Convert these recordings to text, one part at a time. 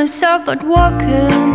myself out walking.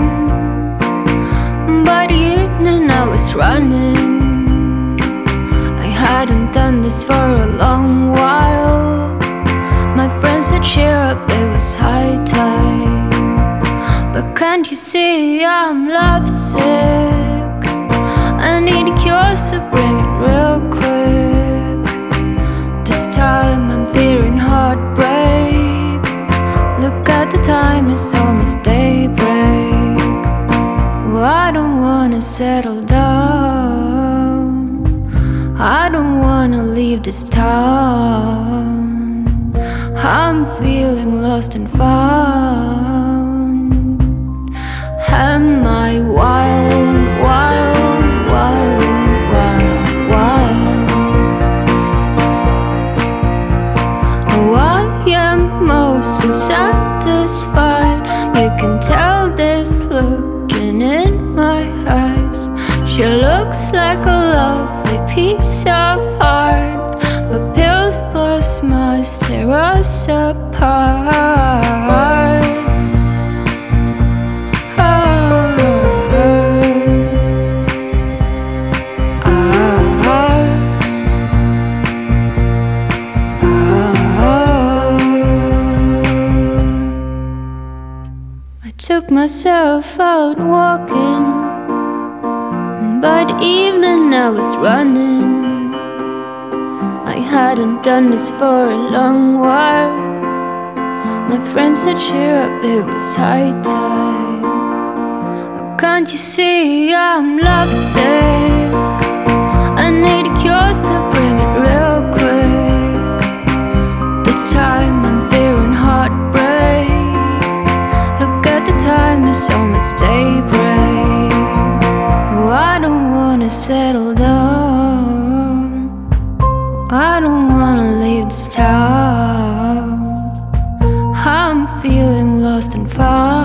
By the evening I was running. I hadn't done this for a long while. My friends said cheer up, it was high tide. But can't you see I'm lovesick? I need a cure, so bring it real quick. This time I'm fearing heartbreak. Look at the time, it's almost daybreak. Oh, I don't wanna settle down. I don't wanna leave this town. I'm feeling lost and found. Am I wild, wild, wild, wild, wild? Oh, I am most unsatisfied. You can tell this looking in my eyes. She looks like a lovely piece of art, but pills plus must tear us apart. I took myself out walking. By the evening I was running. I hadn't done this for a long while. My friends said cheer up, it was high tide. Oh, can't you see I'm lovesick? I need a cure, so bring it real quick. This time I'm fearing heartbreak. Look at the time, it's almost daybreak. Oh, I don't wanna settle down. I don't wanna leave this town. I'm feeling lost and found.